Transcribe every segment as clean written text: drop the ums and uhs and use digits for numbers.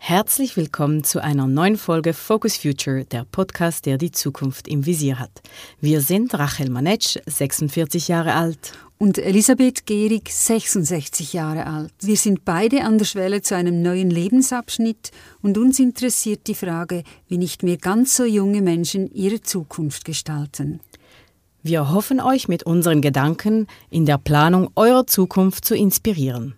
Herzlich willkommen zu einer neuen Folge Focus Future, der Podcast, der die Zukunft im Visier hat. Wir sind Rachel Manetsch, 46 Jahre alt. Und Elisabeth Gehrig, 66 Jahre alt. Wir sind beide an der Schwelle zu einem neuen Lebensabschnitt und uns interessiert die Frage, wie nicht mehr ganz so junge Menschen ihre Zukunft gestalten. Wir hoffen, euch mit unseren Gedanken in der Planung eurer Zukunft zu inspirieren.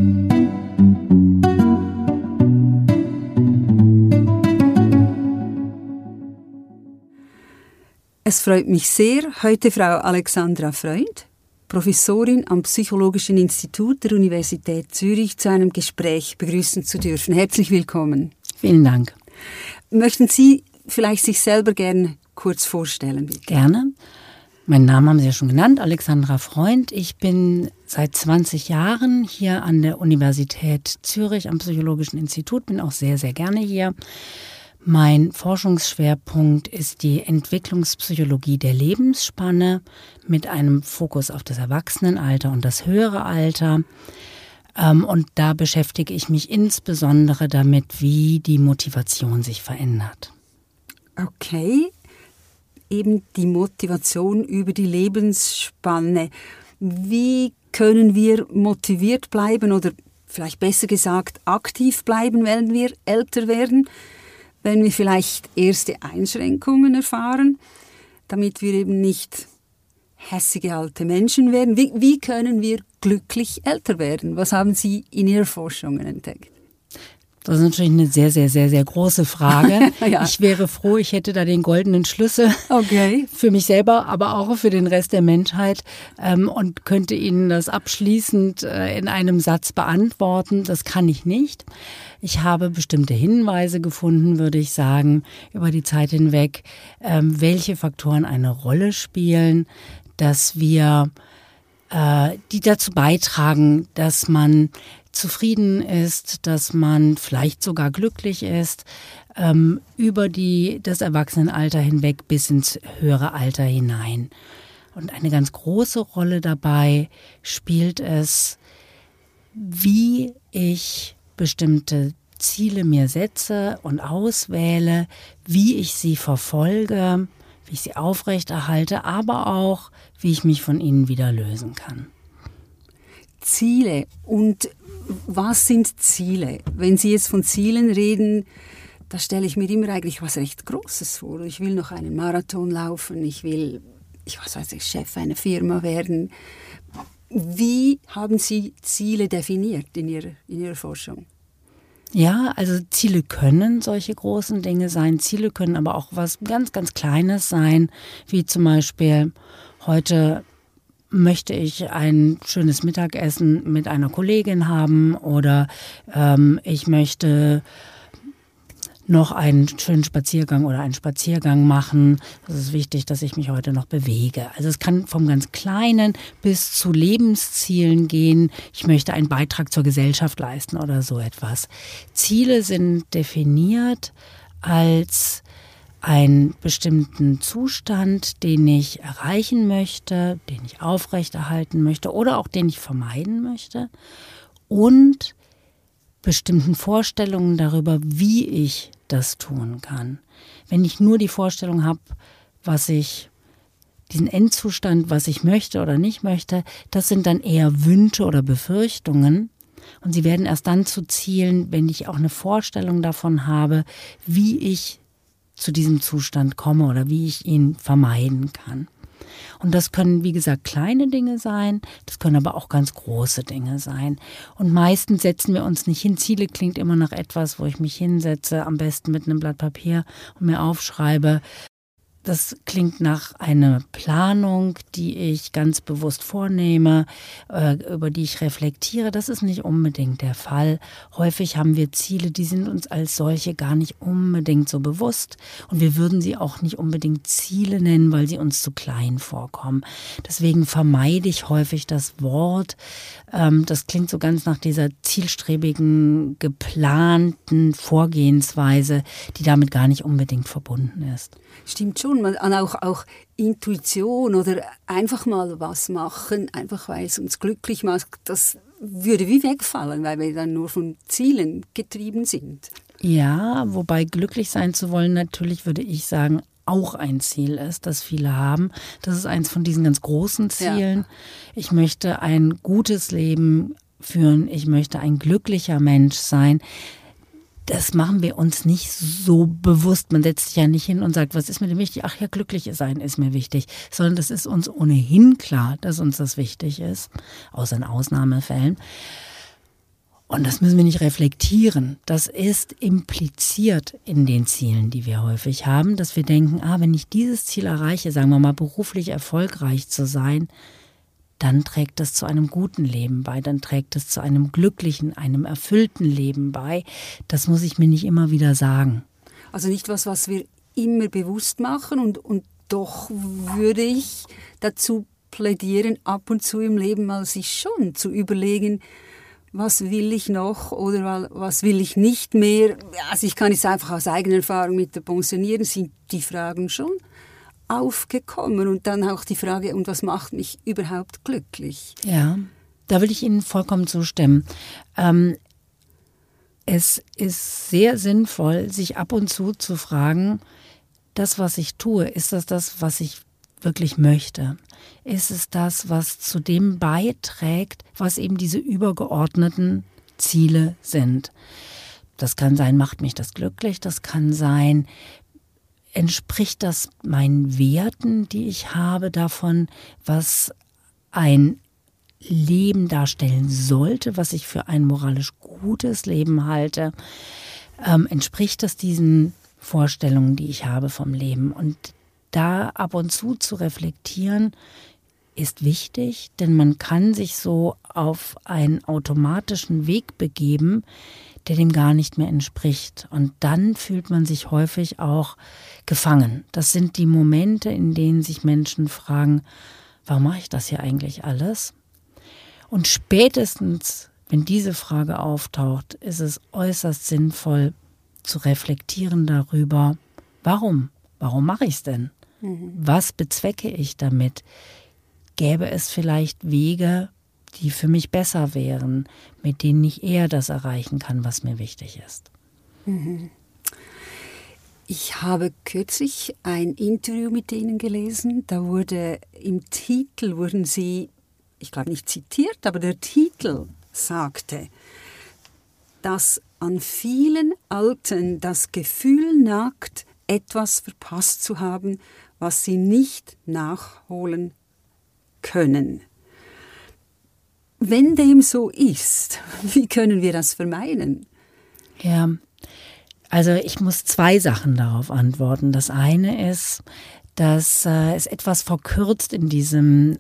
Es freut mich sehr, heute Frau Alexandra Freund, Professorin am Psychologischen Institut der Universität Zürich, zu einem Gespräch begrüßen zu dürfen. Herzlich willkommen. Vielen Dank. Möchten Sie vielleicht sich selber gerne kurz vorstellen, bitte? Gerne. Meinen Namen haben Sie ja schon genannt, Alexandra Freund. Ich bin seit 20 Jahren hier an der Universität Zürich am Psychologischen Institut, bin auch sehr, sehr gerne hier. Mein Forschungsschwerpunkt ist die Entwicklungspsychologie der Lebensspanne mit einem Fokus auf das Erwachsenenalter und das höhere Alter. Und da beschäftige ich mich insbesondere damit, wie die Motivation sich verändert. Okay, eben die Motivation über die Lebensspanne. Wie können wir motiviert bleiben oder vielleicht besser gesagt aktiv bleiben, wenn wir älter werden? Wenn wir vielleicht erste Einschränkungen erfahren, damit wir eben nicht hässige alte Menschen werden. Wie können wir glücklich älter werden? Was haben Sie in Ihrer Forschung entdeckt? Das ist natürlich eine sehr, sehr, sehr, sehr große Frage. Ja. Ich wäre froh, ich hätte da den goldenen Schlüssel für mich selber, aber auch für den Rest der Menschheit und könnte Ihnen das abschließend in einem Satz beantworten. Das kann ich nicht. Ich habe bestimmte Hinweise gefunden, würde ich sagen, über die Zeit hinweg, welche Faktoren eine Rolle spielen, dass wir die dazu beitragen, dass man zufrieden ist, dass man vielleicht sogar glücklich ist, über das Erwachsenenalter hinweg bis ins höhere Alter hinein. Und eine ganz große Rolle dabei spielt es, wie ich bestimmte Ziele mir setze und auswähle, wie ich sie verfolge, wie ich sie aufrechterhalte, aber auch, wie ich mich von ihnen wieder lösen kann. Ziele. Und was sind Ziele? Wenn Sie jetzt von Zielen reden, da stelle ich mir immer eigentlich was recht Großes vor. Ich will noch einen Marathon laufen, ich will, Chef einer Firma werden. Wie haben Sie Ziele definiert in Ihrer Forschung? Ja, also Ziele können solche großen Dinge sein. Ziele können aber auch was ganz, ganz Kleines sein, wie zum Beispiel heute möchte ich ein schönes Mittagessen mit einer Kollegin haben oder ich möchte noch einen schönen Spaziergang oder einen Spaziergang machen. Es ist wichtig, dass ich mich heute noch bewege. Also es kann vom ganz Kleinen bis zu Lebenszielen gehen. Ich möchte einen Beitrag zur Gesellschaft leisten oder so etwas. Ziele sind definiert als einen bestimmten Zustand, den ich erreichen möchte, den ich aufrechterhalten möchte oder auch den ich vermeiden möchte und bestimmten Vorstellungen darüber, wie ich das tun kann. Wenn ich nur die Vorstellung habe, diesen Endzustand, was ich möchte oder nicht möchte, das sind dann eher Wünsche oder Befürchtungen. Und sie werden erst dann zu Zielen, wenn ich auch eine Vorstellung davon habe, wie ich zu diesem Zustand komme oder wie ich ihn vermeiden kann. Und das können, wie gesagt, kleine Dinge sein, das können aber auch ganz große Dinge sein. Und meistens setzen wir uns nicht hin. Ziele klingt immer nach etwas, wo ich mich hinsetze, am besten mit einem Blatt Papier und mir aufschreibe. Das klingt nach einer Planung, die ich ganz bewusst vornehme, über die ich reflektiere. Das ist nicht unbedingt der Fall. Häufig haben wir Ziele, die sind uns als solche gar nicht unbedingt so bewusst. Und wir würden sie auch nicht unbedingt Ziele nennen, weil sie uns zu klein vorkommen. Deswegen vermeide ich häufig das Wort. Das klingt so ganz nach dieser zielstrebigen, geplanten Vorgehensweise, die damit gar nicht unbedingt verbunden ist. Stimmt schon, auch Intuition oder einfach mal was machen, einfach weil es uns glücklich macht, das würde wie wegfallen, weil wir dann nur von Zielen getrieben sind. Ja, wobei glücklich sein zu wollen, natürlich würde ich sagen, auch ein Ziel ist, das viele haben. Das ist eins von diesen ganz großen Zielen. Ja. Ich möchte ein gutes Leben führen. Ich möchte ein glücklicher Mensch sein. Das machen wir uns nicht so bewusst. Man setzt sich ja nicht hin und sagt, was ist mir denn wichtig? Ach ja, glücklich sein ist mir wichtig. Sondern das ist uns ohnehin klar, dass uns das wichtig ist. Außer in Ausnahmefällen. Und das müssen wir nicht reflektieren. Das ist impliziert in den Zielen, die wir häufig haben, dass wir denken, wenn ich dieses Ziel erreiche, sagen wir mal beruflich erfolgreich zu sein, dann trägt das zu einem guten Leben bei, dann trägt es zu einem glücklichen, einem erfüllten Leben bei. Das muss ich mir nicht immer wieder sagen. Also nicht was wir immer bewusst machen und doch würde ich dazu plädieren, ab und zu im Leben mal sich schon zu überlegen, was will ich noch oder was will ich nicht mehr? Also ich kann jetzt einfach aus eigener Erfahrung mit der Pensionierung, sind die Fragen schon aufgekommen und dann auch die Frage, und was macht mich überhaupt glücklich? Ja, da will ich Ihnen vollkommen zustimmen. Es ist sehr sinnvoll, sich ab und zu fragen, das, was ich tue, ist das, was ich wirklich möchte? Ist es das, was zu dem beiträgt, was eben diese übergeordneten Ziele sind? Das kann sein, macht mich das glücklich, das kann sein, entspricht das meinen Werten, die ich habe, davon, was ein Leben darstellen sollte, was ich für ein moralisch gutes Leben halte? Entspricht das diesen Vorstellungen, die ich habe vom Leben? Und da ab und zu reflektieren, ist wichtig, denn man kann sich so auf einen automatischen Weg begeben, der dem gar nicht mehr entspricht. Und dann fühlt man sich häufig auch gefangen. Das sind die Momente, in denen sich Menschen fragen, warum mache ich das hier eigentlich alles? Und spätestens, wenn diese Frage auftaucht, ist es äußerst sinnvoll zu reflektieren darüber, warum mache ich es denn? Was bezwecke ich damit? Gäbe es vielleicht Wege, die für mich besser wären, mit denen ich eher das erreichen kann, was mir wichtig ist? Ich habe kürzlich ein Interview mit Ihnen gelesen. Da im Titel wurden Sie, ich glaube nicht zitiert, aber der Titel sagte, dass an vielen Alten das Gefühl nagt, etwas verpasst zu haben, was sie nicht nachholen können. Wenn dem so ist, wie können wir das vermeiden? Ja, also ich muss 2 Sachen darauf antworten. Das eine ist, dass es etwas verkürzt in diesem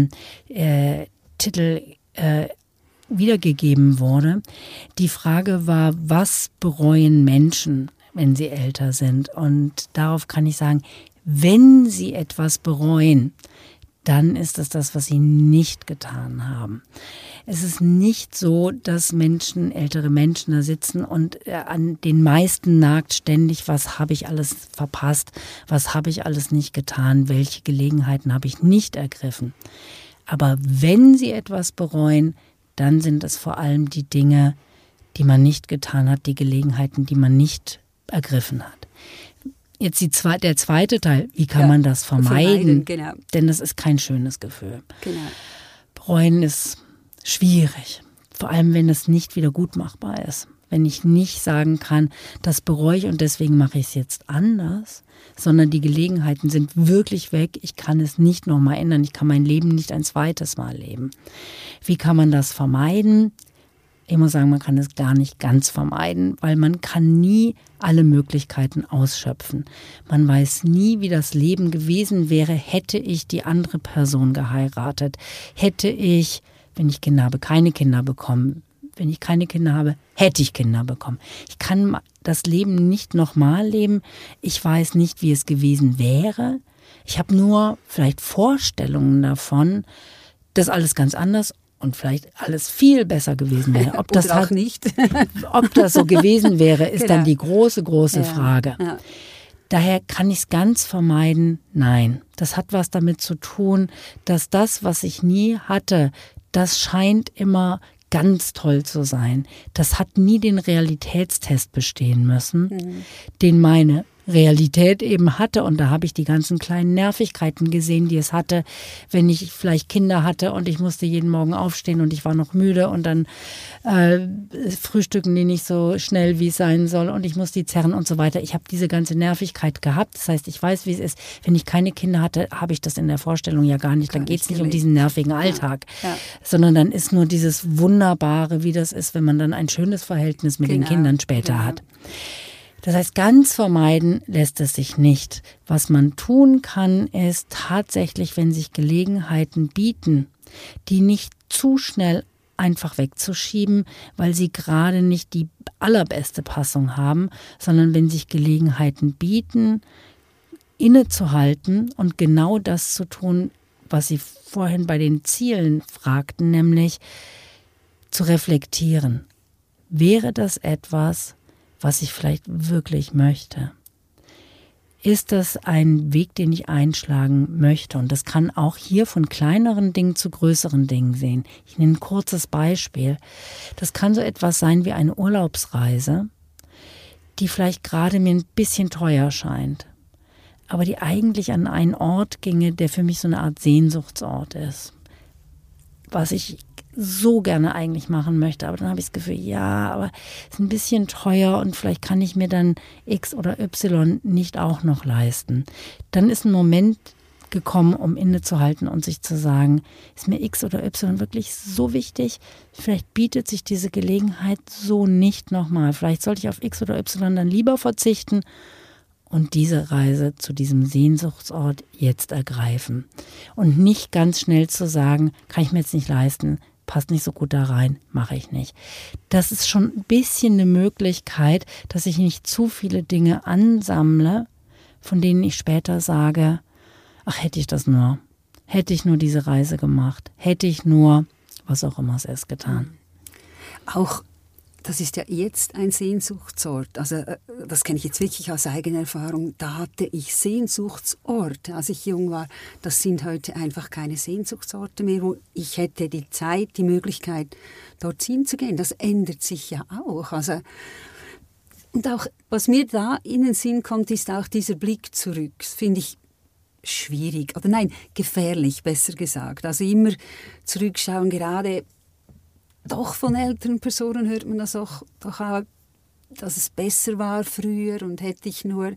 Titel wiedergegeben wurde. Die Frage war, was bereuen Menschen, wenn sie älter sind? Und darauf kann ich sagen, wenn sie etwas bereuen, dann ist es das, was sie nicht getan haben. Es ist nicht so, dass ältere Menschen da sitzen und an den meisten nagt ständig, was habe ich alles verpasst, was habe ich alles nicht getan, welche Gelegenheiten habe ich nicht ergriffen. Aber wenn sie etwas bereuen, dann sind es vor allem die Dinge, die man nicht getan hat, die Gelegenheiten, die man nicht ergriffen hat. Jetzt der zweite Teil, wie kann man das vermeiden? Genau. Denn das ist kein schönes Gefühl. Genau. Bereuen ist schwierig, vor allem wenn es nicht wieder gut machbar ist. Wenn ich nicht sagen kann, das bereue ich und deswegen mache ich es jetzt anders, sondern die Gelegenheiten sind wirklich weg. Ich kann es nicht nochmal ändern. Ich kann mein Leben nicht ein zweites Mal leben. Wie kann man das vermeiden? Ich muss sagen, man kann es gar nicht ganz vermeiden, weil man kann nie alle Möglichkeiten ausschöpfen. Man weiß nie, wie das Leben gewesen wäre, hätte ich die andere Person geheiratet. Hätte ich, wenn ich Kinder habe, keine Kinder bekommen. Wenn ich keine Kinder habe, hätte ich Kinder bekommen. Ich kann das Leben nicht nochmal leben. Ich weiß nicht, wie es gewesen wäre. Ich habe nur vielleicht Vorstellungen davon, dass alles ganz anders und vielleicht alles viel besser gewesen wäre. Ob das auch nicht. Ob das so gewesen wäre, ist Genau. dann die große Frage. Ja. Daher kann ich es ganz vermeiden? Nein. Das hat was damit zu tun, dass das, was ich nie hatte, das scheint immer ganz toll zu sein. Das hat nie den Realitätstest bestehen müssen, den meine Realität eben hatte. Und da habe ich die ganzen kleinen Nervigkeiten gesehen, die es hatte, wenn ich vielleicht Kinder hatte und ich musste jeden Morgen aufstehen und ich war noch müde und dann frühstücken die nicht so schnell, wie es sein soll und ich muss die zerren und so weiter. Ich habe diese ganze Nervigkeit gehabt. Das heißt, ich weiß, wie es ist. Wenn ich keine Kinder hatte, habe ich das in der Vorstellung ja gar nicht. Dann geht es nicht um diesen nervigen Alltag, sondern dann ist nur dieses Wunderbare, wie das ist, wenn man dann ein schönes Verhältnis mit den Kindern später hat. Das heißt, ganz vermeiden lässt es sich nicht. Was man tun kann, ist tatsächlich, wenn sich Gelegenheiten bieten, die nicht zu schnell einfach wegzuschieben, weil sie gerade nicht die allerbeste Passung haben, sondern wenn sich Gelegenheiten bieten, innezuhalten und genau das zu tun, was Sie vorhin bei den Zielen fragten, nämlich zu reflektieren. Wäre das etwas, was ich vielleicht wirklich möchte? Ist das ein Weg, den ich einschlagen möchte? Und das kann auch hier von kleineren Dingen zu größeren Dingen sehen. Ich nenne ein kurzes Beispiel. Das kann so etwas sein wie eine Urlaubsreise, die vielleicht gerade mir ein bisschen teuer scheint, aber die eigentlich an einen Ort ginge, der für mich so eine Art Sehnsuchtsort ist. Was ich so gerne eigentlich machen möchte, aber dann habe ich das Gefühl, ja, aber es ist ein bisschen teuer und vielleicht kann ich mir dann X oder Y nicht auch noch leisten. Dann ist ein Moment gekommen, um innezuhalten und sich zu sagen, ist mir X oder Y wirklich so wichtig? Vielleicht bietet sich diese Gelegenheit so nicht nochmal. Vielleicht sollte ich auf X oder Y dann lieber verzichten und diese Reise zu diesem Sehnsuchtsort jetzt ergreifen. Und nicht ganz schnell zu sagen, kann ich mir jetzt nicht leisten, passt nicht so gut da rein, mache ich nicht. Das ist schon ein bisschen eine Möglichkeit, dass ich nicht zu viele Dinge ansammle, von denen ich später sage, ach, hätte ich das nur, hätte ich nur diese Reise gemacht, hätte ich nur, was auch immer es ist, getan. Auch das ist ja jetzt ein Sehnsuchtsort. Also das kenne ich jetzt wirklich aus eigener Erfahrung. Da hatte ich Sehnsuchtsorte, als ich jung war. Das sind heute einfach keine Sehnsuchtsorte mehr, wo ich hätte die Zeit, die Möglichkeit, dorthin zu gehen. Das ändert sich ja auch. Also, und auch, was mir da in den Sinn kommt, ist auch dieser Blick zurück. Das finde ich schwierig. Oder nein, gefährlich, besser gesagt. Also immer zurückschauen, gerade doch von älteren Personen hört man das auch, doch auch, dass es besser war früher und hätte ich nur,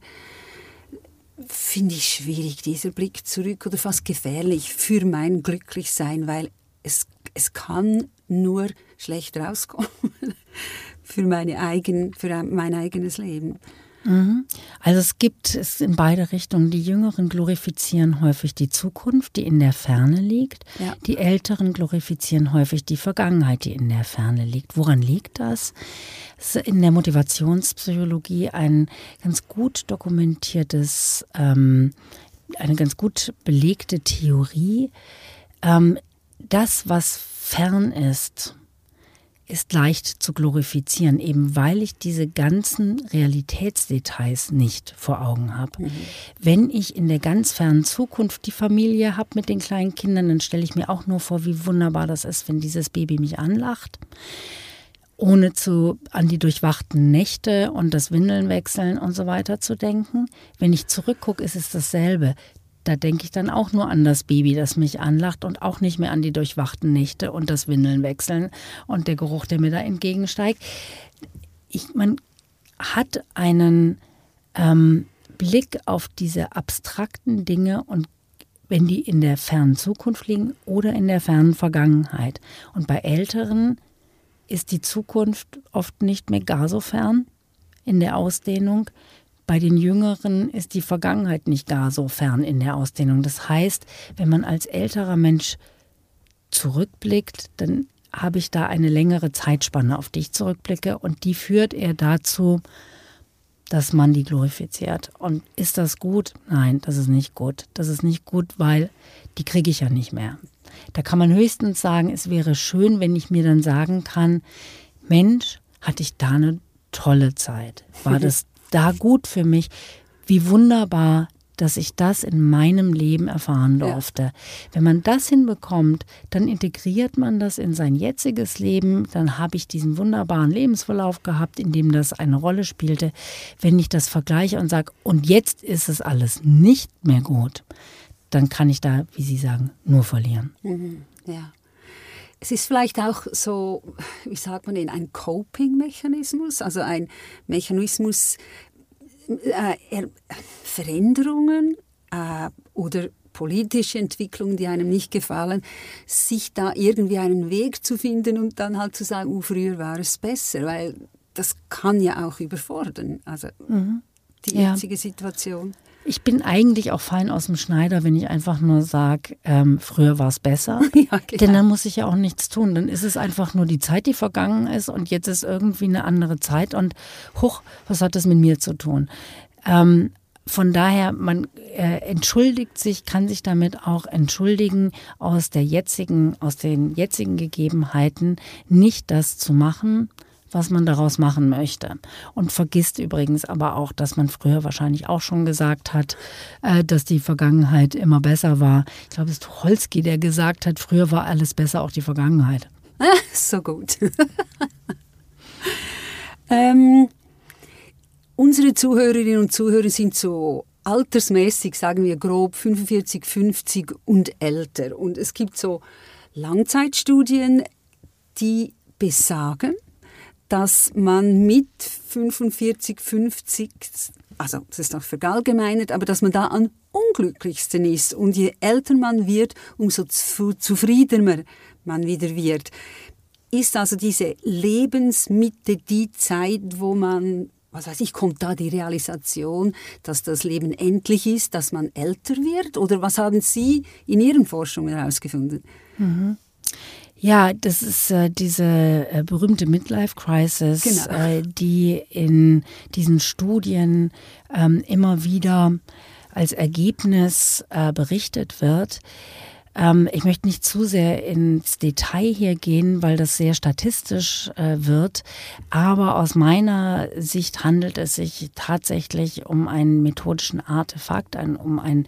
finde ich schwierig, dieser Blick zurück oder fast gefährlich für mein Glücklichsein, weil es kann nur schlecht rauskommen für mein eigenes Leben. Also es gibt es in beide Richtungen. Die Jüngeren glorifizieren häufig die Zukunft, die in der Ferne liegt. Ja. Die Älteren glorifizieren häufig die Vergangenheit, die in der Ferne liegt. Woran liegt das? Es ist in der Motivationspsychologie ein ganz gut dokumentiertes, eine ganz gut belegte Theorie. Das, was fern ist leicht zu glorifizieren, eben weil ich diese ganzen Realitätsdetails nicht vor Augen habe. Wenn ich in der ganz fernen Zukunft die Familie habe mit den kleinen Kindern, dann stelle ich mir auch nur vor, wie wunderbar das ist, wenn dieses Baby mich anlacht, ohne an die durchwachten Nächte und das Windeln wechseln und so weiter zu denken. Wenn ich zurückgucke, ist es dasselbe. Da denke ich dann auch nur an das Baby, das mich anlacht und auch nicht mehr an die durchwachten Nächte und das Windeln wechseln und der Geruch, der mir da entgegensteigt. Man hat einen Blick auf diese abstrakten Dinge und wenn die in der fernen Zukunft liegen oder in der fernen Vergangenheit. Und bei Älteren ist die Zukunft oft nicht mehr gar so fern in der Ausdehnung. Bei den Jüngeren ist die Vergangenheit nicht gar so fern in der Ausdehnung. Das heißt, wenn man als älterer Mensch zurückblickt, dann habe ich da eine längere Zeitspanne, auf die ich zurückblicke. Und die führt eher dazu, dass man die glorifiziert. Und ist das gut? Nein, das ist nicht gut. Das ist nicht gut, weil die kriege ich ja nicht mehr. Da kann man höchstens sagen, es wäre schön, wenn ich mir dann sagen kann, Mensch, hatte ich da eine tolle Zeit. War das da gut für mich, wie wunderbar dass ich das in meinem Leben erfahren durfte. Ja. Wenn man das hinbekommt, dann integriert man das in sein jetziges Leben. Dann habe ich diesen wunderbaren Lebensverlauf gehabt, in dem das eine Rolle spielte. Wenn ich das vergleiche und sage, und jetzt ist es alles nicht mehr gut, dann kann ich da, wie Sie sagen, nur verlieren. Ja. Es ist vielleicht auch so, wie sagt man denn, ein Coping-Mechanismus, also ein Mechanismus, Veränderungen oder politische Entwicklungen, die einem nicht gefallen, sich da irgendwie einen Weg zu finden und dann halt zu sagen, früher war es besser, weil das kann ja auch überfordern, also die jetzige Situation. Ich bin eigentlich auch fein aus dem Schneider, wenn ich einfach nur sage, früher war es besser. Ja, denn dann muss ich ja auch nichts tun. Dann ist es einfach nur die Zeit, die vergangen ist und jetzt ist irgendwie eine andere Zeit und was hat das mit mir zu tun? Von daher, man entschuldigt sich, kann sich damit auch entschuldigen, aus den jetzigen Gegebenheiten nicht das zu machen, was man daraus machen möchte. Und vergisst übrigens aber auch, dass man früher wahrscheinlich auch schon gesagt hat, dass die Vergangenheit immer besser war. Ich glaube, es ist Tucholsky, der gesagt hat, früher war alles besser, auch die Vergangenheit. So gut. Unsere Zuhörerinnen und Zuhörer sind so altersmäßig, sagen wir grob, 45, 50 und älter. Und es gibt so Langzeitstudien, die besagen, dass man mit 45, 50, also das ist auch verallgemeinert, aber dass man da am unglücklichsten ist. Und je älter man wird, umso zufriedener man wieder wird. Ist also diese Lebensmitte die Zeit, wo man, kommt da die Realisation, dass das Leben endlich ist, dass man älter wird? Oder was haben Sie in Ihren Forschungen herausgefunden? Ja, das ist diese berühmte Midlife-Crisis, genau. Die in diesen Studien immer wieder als Ergebnis berichtet wird. Ich möchte nicht zu sehr ins Detail hier gehen, weil das sehr statistisch wird. Aber aus meiner Sicht handelt es sich tatsächlich um einen methodischen Artefakt, um ein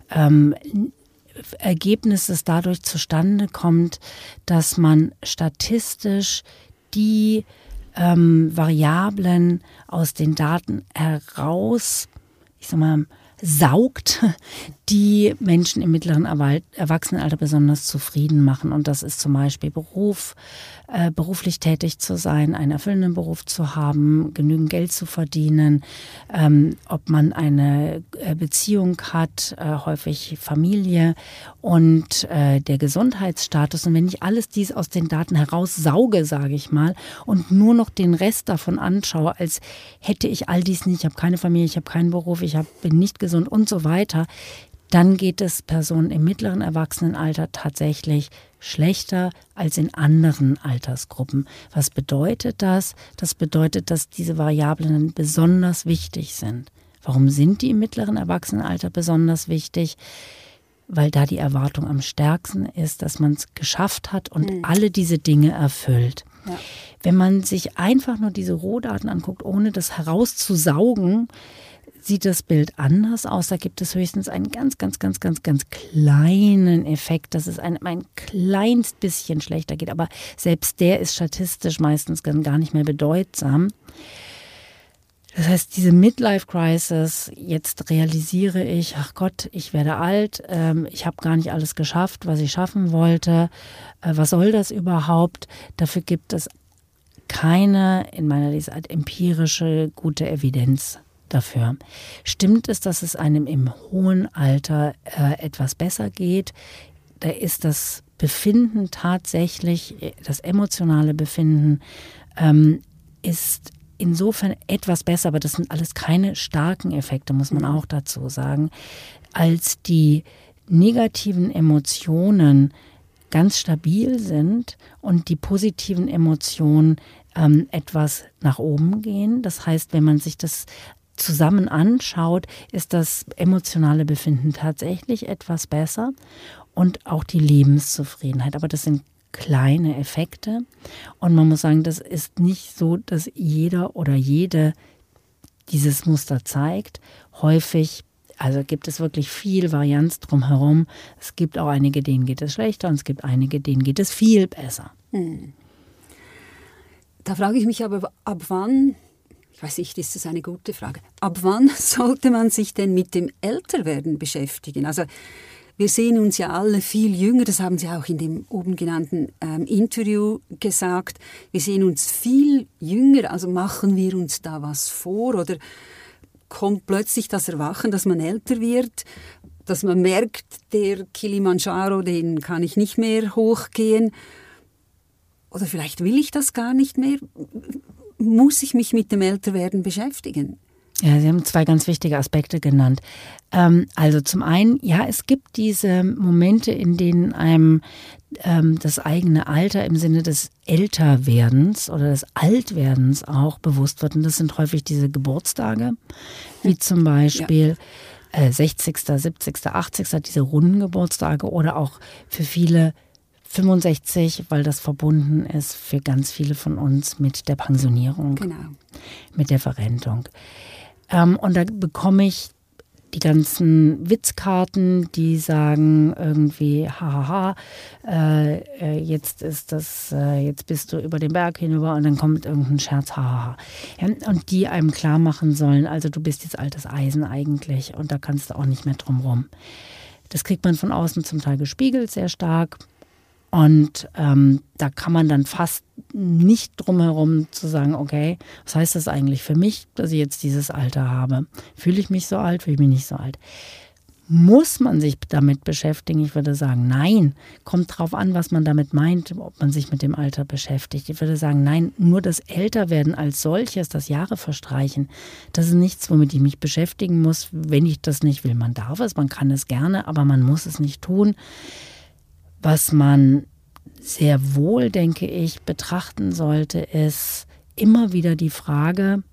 Ergebnis, das dadurch zustande kommt, dass man statistisch die Variablen aus den Daten heraus, saugt, die Menschen im mittleren Erwachsenenalter besonders zufrieden machen. Und das ist zum Beispiel beruflich tätig zu sein, einen erfüllenden Beruf zu haben, genügend Geld zu verdienen, ob man eine Beziehung hat, häufig Familie und der Gesundheitsstatus. Und wenn ich alles dies aus den Daten heraussauge, sage ich mal, und nur noch den Rest davon anschaue, als hätte ich all dies nicht, ich habe keine Familie, ich habe keinen Beruf, bin nicht gesund und so weiter, dann geht es Personen im mittleren Erwachsenenalter tatsächlich schlechter als in anderen Altersgruppen. Was bedeutet das? Das bedeutet, dass diese Variablen besonders wichtig sind. Warum sind die im mittleren Erwachsenenalter besonders wichtig? Weil da die Erwartung am stärksten ist, dass man es geschafft hat und alle diese Dinge erfüllt. Ja. Wenn man sich einfach nur diese Rohdaten anguckt, ohne das herauszusaugen, sieht das Bild anders aus. Da gibt es höchstens einen ganz kleinen Effekt, dass es ein kleinst bisschen schlechter geht. Aber selbst der ist statistisch meistens gar nicht mehr bedeutsam. Das heißt, diese Midlife-Crisis, jetzt realisiere ich, ach Gott, ich werde alt, ich habe gar nicht alles geschafft, was ich schaffen wollte. Was soll das überhaupt? Dafür gibt es keine, in meiner Lesart, empirische gute Evidenz dafür. Stimmt es, dass es einem im hohen Alter etwas besser geht? Da ist das Befinden tatsächlich, das emotionale Befinden ist insofern etwas besser, aber das sind alles keine starken Effekte, muss man auch dazu sagen, als die negativen Emotionen ganz stabil sind und die positiven Emotionen etwas nach oben gehen. Das heißt, wenn man sich das zusammen anschaut, ist das emotionale Befinden tatsächlich etwas besser und auch die Lebenszufriedenheit. Aber das sind kleine Effekte und man muss sagen, das ist nicht so, dass jeder oder jede dieses Muster zeigt. Häufig Also gibt es wirklich viel Varianz drumherum. Es gibt auch einige, denen geht es schlechter und es gibt einige, denen geht es viel besser. Da frage ich mich aber, ab wann, ich weiß nicht, ist das eine gute Frage, ab wann sollte man sich denn mit dem Älterwerden beschäftigen? Also wir sehen uns ja alle viel jünger, das haben Sie auch in dem oben genannten Interview gesagt. Wir sehen uns viel jünger, also machen wir uns da was vor oder kommt plötzlich das Erwachen, dass man älter wird, dass man merkt, der Kilimanjaro, den kann ich nicht mehr hochgehen. Oder vielleicht will ich das gar nicht mehr. Muss ich mich mit dem Älterwerden beschäftigen? Ja, Sie haben 2 ganz wichtige Aspekte genannt. Also zum einen, ja, es gibt diese Momente, in denen einem das eigene Alter im Sinne des Älterwerdens oder des Altwerdens auch bewusst wird. Und das sind häufig diese Geburtstage, wie zum Beispiel 60., 70., 80., diese runden Geburtstage oder auch für viele 65, weil das verbunden ist für ganz viele von uns mit der Pensionierung, mit der Verrentung. Und da bekomme ich die ganzen Witzkarten, die sagen irgendwie, hahaha, jetzt bist du über den Berg hinüber und dann kommt irgendein Scherz, hahaha. Ja, und die einem klar machen sollen, also du bist jetzt altes Eisen eigentlich und da kannst du auch nicht mehr drum rum. Das kriegt man von außen zum Teil gespiegelt, sehr stark. Und da kann man dann fast nicht drum herum zu sagen, okay, was heißt das eigentlich für mich, dass ich jetzt dieses Alter habe? Fühle ich mich so alt, fühle ich mich nicht so alt? Muss man sich damit beschäftigen? Ich würde sagen, nein. Kommt drauf an, was man damit meint, ob man sich mit dem Alter beschäftigt. Ich würde sagen, nein, nur das Älterwerden als solches, das Jahre verstreichen, das ist nichts, womit ich mich beschäftigen muss. Wenn ich das nicht will, man darf es, man kann es gerne, aber man muss es nicht tun. Was man sehr wohl, denke ich, betrachten sollte, ist immer wieder die Frage,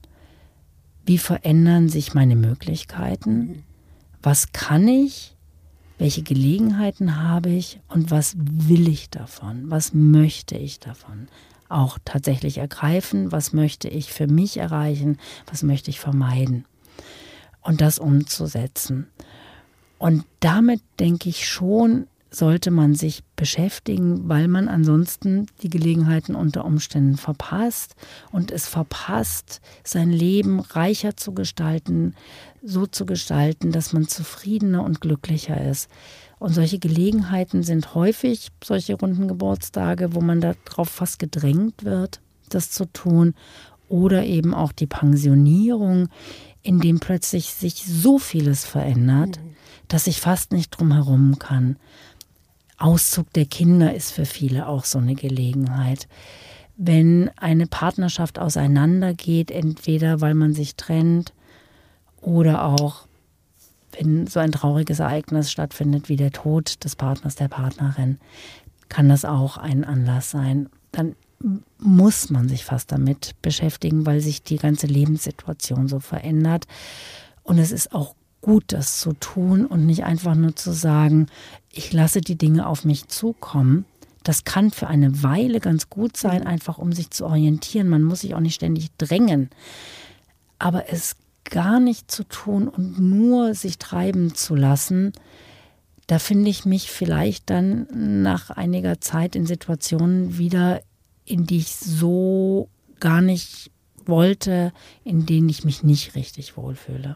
wie verändern sich meine Möglichkeiten? Was kann ich? Welche Gelegenheiten habe ich? Und was will ich davon? Was möchte ich davon auch tatsächlich ergreifen? Was möchte ich für mich erreichen? Was möchte ich vermeiden? Und das umzusetzen. Und damit, denke ich schon, sollte man sich beschäftigen, weil man ansonsten die Gelegenheiten unter Umständen verpasst und es verpasst, sein Leben reicher zu gestalten, so zu gestalten, dass man zufriedener und glücklicher ist. Und solche Gelegenheiten sind häufig solche runden Geburtstage, wo man darauf fast gedrängt wird, das zu tun, oder eben auch die Pensionierung, in dem plötzlich sich so vieles verändert, dass ich fast nicht drum herum kann. Auszug der Kinder ist für viele auch so eine Gelegenheit. Wenn eine Partnerschaft auseinandergeht, entweder weil man sich trennt oder auch, wenn so ein trauriges Ereignis stattfindet wie der Tod des Partners, der Partnerin, kann das auch ein Anlass sein. Dann muss man sich fast damit beschäftigen, weil sich die ganze Lebenssituation so verändert. Und es ist auch gut, das zu tun und nicht einfach nur zu sagen, ich lasse die Dinge auf mich zukommen. Das kann für eine Weile ganz gut sein, einfach um sich zu orientieren. Man muss sich auch nicht ständig drängen. Aber es gar nicht zu tun und nur sich treiben zu lassen, da finde ich mich vielleicht dann nach einiger Zeit in Situationen wieder, in die ich so gar nicht wollte, in denen ich mich nicht richtig wohlfühle.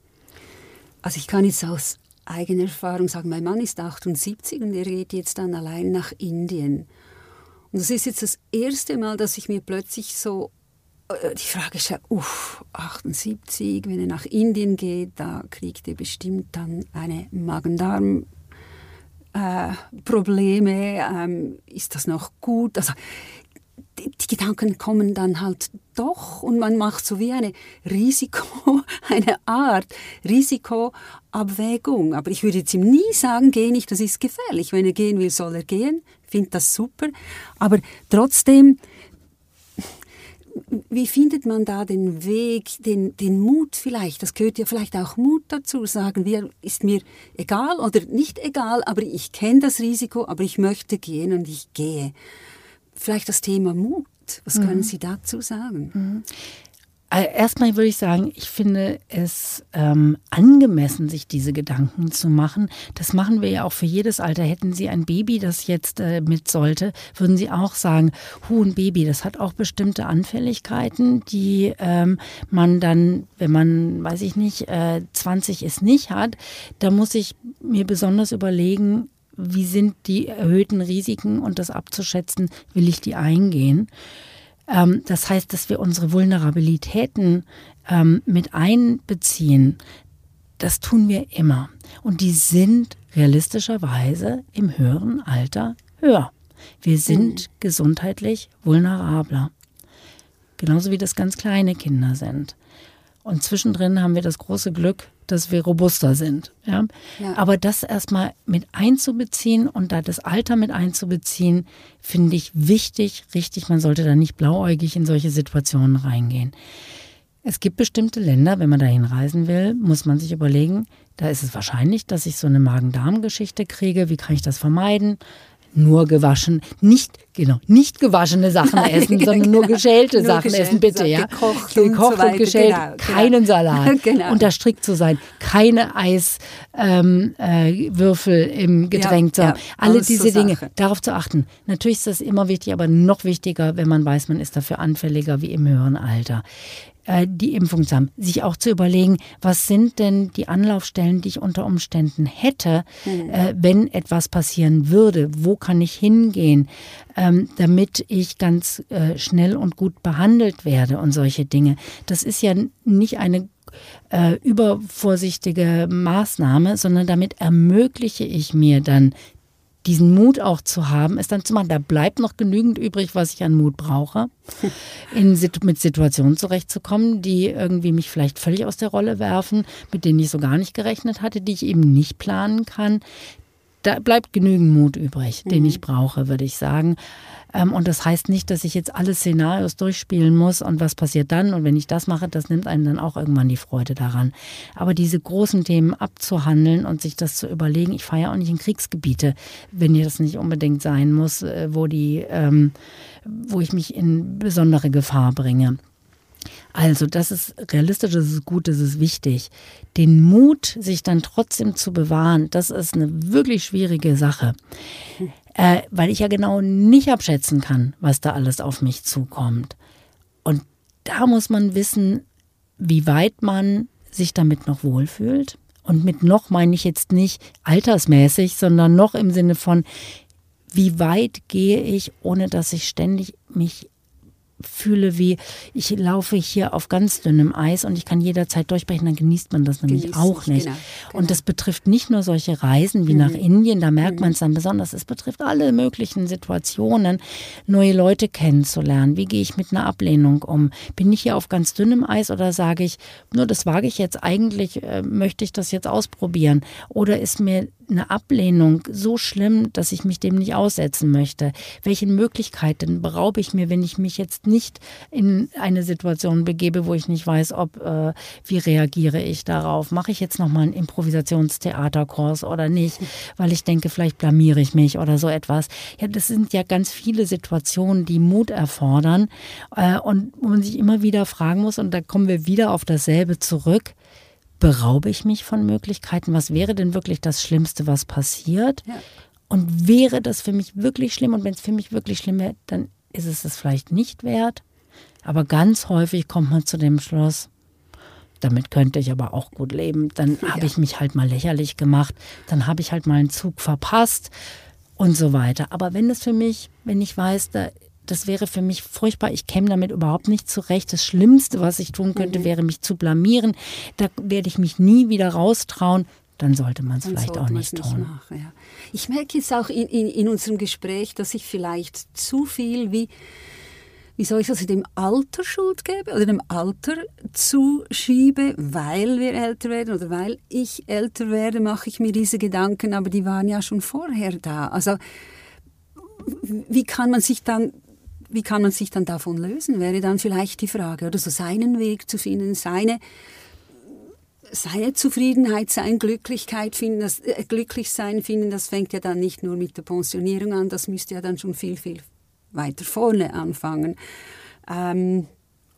Also ich kann jetzt aus eigener Erfahrung sagen, mein Mann ist 78 und er geht jetzt dann allein nach Indien. Und das ist jetzt das erste Mal, dass ich mir plötzlich so die Frage stelle, 78, wenn er nach Indien geht, da kriegt er bestimmt dann eine Magen-Darm-Probleme. Ist das noch gut? Also die Gedanken kommen dann halt doch und man macht so wie eine Art Risikoabwägung. Aber ich würde jetzt ihm nie sagen, geh nicht, das ist gefährlich. Wenn er gehen will, soll er gehen. Ich finde das super. Aber trotzdem, wie findet man da den Weg, den Mut vielleicht? Das gehört ja vielleicht auch Mut dazu, sagen wir, ist mir egal oder nicht egal, aber ich kenne das Risiko, aber ich möchte gehen und ich gehe. Vielleicht das Thema Mut. Was können Sie dazu sagen? Erstmal würde ich sagen, ich finde es angemessen, sich diese Gedanken zu machen. Das machen wir ja auch für jedes Alter. Hätten Sie ein Baby, das jetzt mit sollte, würden Sie auch sagen, ein Baby, das hat auch bestimmte Anfälligkeiten, die man dann, wenn man, weiß ich nicht, 20 ist, nicht hat. Da muss ich mir besonders überlegen, wie sind die erhöhten Risiken und das abzuschätzen, will ich die eingehen. Das heißt, dass wir unsere Vulnerabilitäten mit einbeziehen, das tun wir immer. Und die sind realistischerweise im höheren Alter höher. Wir sind gesundheitlich vulnerabler. Genauso wie das ganz kleine Kinder sind. Und zwischendrin haben wir das große Glück, dass wir robuster sind. Ja? Ja. Aber das erstmal mit einzubeziehen und da das Alter mit einzubeziehen, finde ich wichtig, richtig. Man sollte da nicht blauäugig in solche Situationen reingehen. Es gibt bestimmte Länder, wenn man dahin reisen will, muss man sich überlegen, da ist es wahrscheinlich, dass ich so eine Magen-Darm-Geschichte kriege. Wie kann ich das vermeiden? Nur gewaschen, nicht gewaschene Sachen essen, sondern nur geschälte Sachen essen, bitte, ja. Gekocht und geschält, keinen Salat. Genau. Und da strikt zu sein, keine Eiswürfel im Getränk zu haben. Alle diese Dinge, darauf zu achten. Natürlich ist das immer wichtig, aber noch wichtiger, wenn man weiß, man ist dafür anfälliger wie im höheren Alter. Die Impfung zu haben, sich auch zu überlegen, was sind denn die Anlaufstellen, die ich unter Umständen hätte, wenn etwas passieren würde, wo kann ich hingehen, damit ich ganz schnell und gut behandelt werde und solche Dinge. Das ist ja nicht eine übervorsichtige Maßnahme, sondern damit ermögliche ich mir dann diesen Mut auch zu haben, es dann zu machen. Da bleibt noch genügend übrig, was ich an Mut brauche, mit Situationen zurechtzukommen, die irgendwie mich vielleicht völlig aus der Rolle werfen, mit denen ich so gar nicht gerechnet hatte, die ich eben nicht planen kann. Da bleibt genügend Mut übrig, den ich brauche, würde ich sagen. Und das heißt nicht, dass ich jetzt alle Szenarios durchspielen muss und was passiert dann. Und wenn ich das mache, das nimmt einem dann auch irgendwann die Freude daran. Aber diese großen Themen abzuhandeln und sich das zu überlegen, ich fahre ja auch nicht in Kriegsgebiete, wenn hier das nicht unbedingt sein muss, wo ich mich in besondere Gefahr bringe. Also das ist realistisch, das ist gut, das ist wichtig. Den Mut, sich dann trotzdem zu bewahren, das ist eine wirklich schwierige Sache. Weil ich ja genau nicht abschätzen kann, was da alles auf mich zukommt. Und da muss man wissen, wie weit man sich damit noch wohlfühlt. Und mit noch meine ich jetzt nicht altersmäßig, sondern noch im Sinne von, wie weit gehe ich, ohne dass ich ständig mich fühle, wie ich laufe hier auf ganz dünnem Eis und ich kann jederzeit durchbrechen, dann genießt man das nämlich auch nicht. Genau. Und das betrifft nicht nur solche Reisen wie nach Indien, da merkt man es dann besonders, es betrifft alle möglichen Situationen, neue Leute kennenzulernen. Wie gehe ich mit einer Ablehnung um? Bin ich hier auf ganz dünnem Eis oder sage ich, nur das wage ich jetzt, eigentlich möchte ich das jetzt ausprobieren? Oder ist mir eine Ablehnung so schlimm, dass ich mich dem nicht aussetzen möchte? Welche Möglichkeiten beraube ich mir, wenn ich mich jetzt nicht in eine Situation begebe, wo ich nicht weiß, wie reagiere ich darauf? Mache ich jetzt nochmal einen Improvisationstheaterkurs oder nicht? Weil ich denke, vielleicht blamiere ich mich oder so etwas. Ja, das sind ja ganz viele Situationen, die Mut erfordern und wo man sich immer wieder fragen muss, und da kommen wir wieder auf dasselbe zurück, beraube ich mich von Möglichkeiten? Was wäre denn wirklich das Schlimmste, was passiert? Ja. Und wäre das für mich wirklich schlimm? Und wenn es für mich wirklich schlimm wäre, dann ist es vielleicht nicht wert. Aber ganz häufig kommt man zu dem Schluss, damit könnte ich aber auch gut leben. Dann habe ich mich halt mal lächerlich gemacht. Dann habe ich halt mal einen Zug verpasst und so weiter. Aber wenn ich weiß, das wäre für mich furchtbar. Ich käme damit überhaupt nicht zurecht. Das Schlimmste, was ich tun könnte, wäre mich zu blamieren. Da werde ich mich nie wieder raustrauen. Dann sollte man es vielleicht auch nicht tun. Machen, ja. Ich merke jetzt auch in unserem Gespräch, dass ich vielleicht zu viel wie soll ich das, dem Alter Schuld gebe oder dem Alter zuschiebe, weil wir älter werden oder weil ich älter werde, mache ich mir diese Gedanken, aber die waren ja schon vorher da. Also wie kann man sich dann davon lösen, wäre dann vielleicht die Frage, oder so seinen Weg zu finden, seine Zufriedenheit, seine Glücklichkeit finden, Glücklichsein finden, das fängt ja dann nicht nur mit der Pensionierung an, das müsste ja dann schon viel, viel weiter vorne anfangen. Und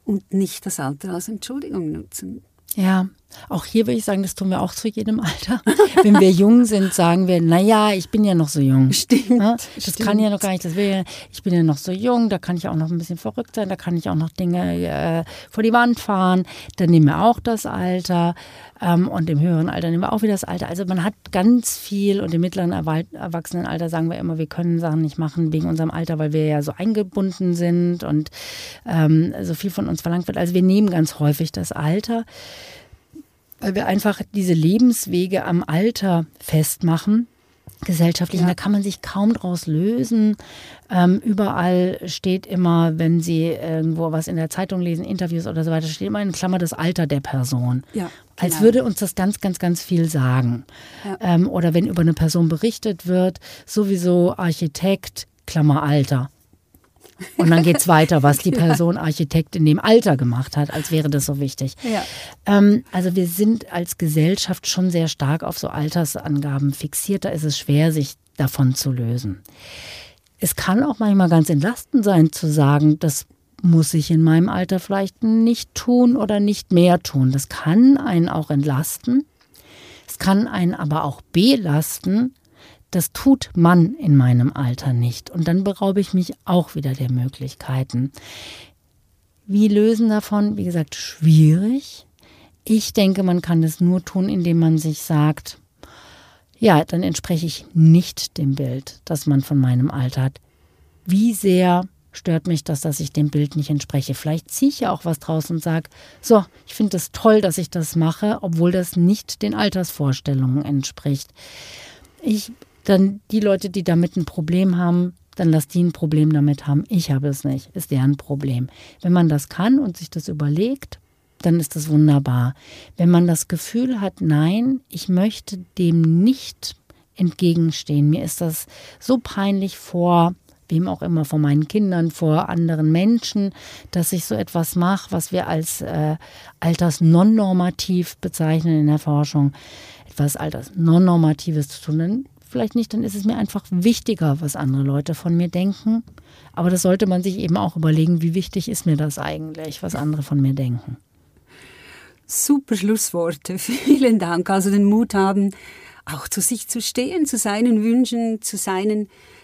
und nicht das Alter als Entschuldigung nutzen. Ja, auch hier würde ich sagen, das tun wir auch zu jedem Alter. Wenn wir jung sind, sagen wir, naja, ich bin ja noch so jung. Stimmt. Ja, das kann ja noch gar nicht, ich bin ja noch so jung, da kann ich auch noch ein bisschen verrückt sein, da kann ich auch noch Dinge vor die Wand fahren. Dann nehmen wir auch das Alter und im höheren Alter nehmen wir auch wieder das Alter. Also man hat ganz viel und im mittleren Erwachsenenalter sagen wir immer, wir können Sachen nicht machen wegen unserem Alter, weil wir ja so eingebunden sind und so viel von uns verlangt wird. Also wir nehmen ganz häufig das Alter, weil wir einfach diese Lebenswege am Alter festmachen, gesellschaftlich. Ja. Da kann man sich kaum draus lösen. Überall steht immer, wenn Sie irgendwo was in der Zeitung lesen, Interviews oder so weiter, steht immer in Klammer das Alter der Person. Ja, genau. Als würde uns das ganz, ganz, ganz viel sagen. Ja. Oder wenn über eine Person berichtet wird, sowieso Architekt, Klammer Alter. Und dann geht es weiter, was die Person Architekt in dem Alter gemacht hat, als wäre das so wichtig. Ja. Also wir sind als Gesellschaft schon sehr stark auf so Altersangaben fixiert. Da ist es schwer, sich davon zu lösen. Es kann auch manchmal ganz entlastend sein, zu sagen, das muss ich in meinem Alter vielleicht nicht tun oder nicht mehr tun. Das kann einen auch entlasten. Es kann einen aber auch belasten. Das tut man in meinem Alter nicht. Und dann beraube ich mich auch wieder der Möglichkeiten. Wie lösen davon? Wie gesagt, schwierig. Ich denke, man kann es nur tun, indem man sich sagt, ja, dann entspreche ich nicht dem Bild, das man von meinem Alter hat. Wie sehr stört mich das, dass ich dem Bild nicht entspreche? Vielleicht ziehe ich ja auch was draus und sage, so, ich finde es toll, dass ich das mache, obwohl das nicht den Altersvorstellungen entspricht. Dann die Leute, die damit ein Problem haben, dann lass die ein Problem damit haben. Ich habe es nicht, ist deren Problem. Wenn man das kann und sich das überlegt, dann ist das wunderbar. Wenn man das Gefühl hat, nein, ich möchte dem nicht entgegenstehen, mir ist das so peinlich vor wem auch immer, vor meinen Kindern, vor anderen Menschen, dass ich so etwas mache, was wir als altersnonnormativ bezeichnen in der Forschung, etwas altersnonnormatives zu tun, dann vielleicht nicht, dann ist es mir einfach wichtiger, was andere Leute von mir denken. Aber das sollte man sich eben auch überlegen, wie wichtig ist mir das eigentlich, was andere von mir denken. Super Schlussworte, vielen Dank. Also den Mut haben, auch zu sich zu stehen, zu seinen Wünschen, zu seinen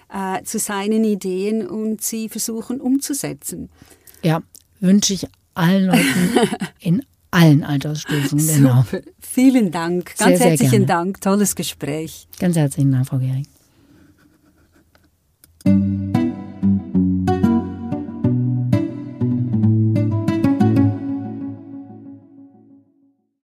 Ideen und sie versuchen umzusetzen. Ja, wünsche ich allen Leuten in allen Altersstufen. Genau. Super, vielen Dank. Ganz sehr, herzlichen sehr Dank, tolles Gespräch. Ganz herzlichen Dank, Frau Gehring.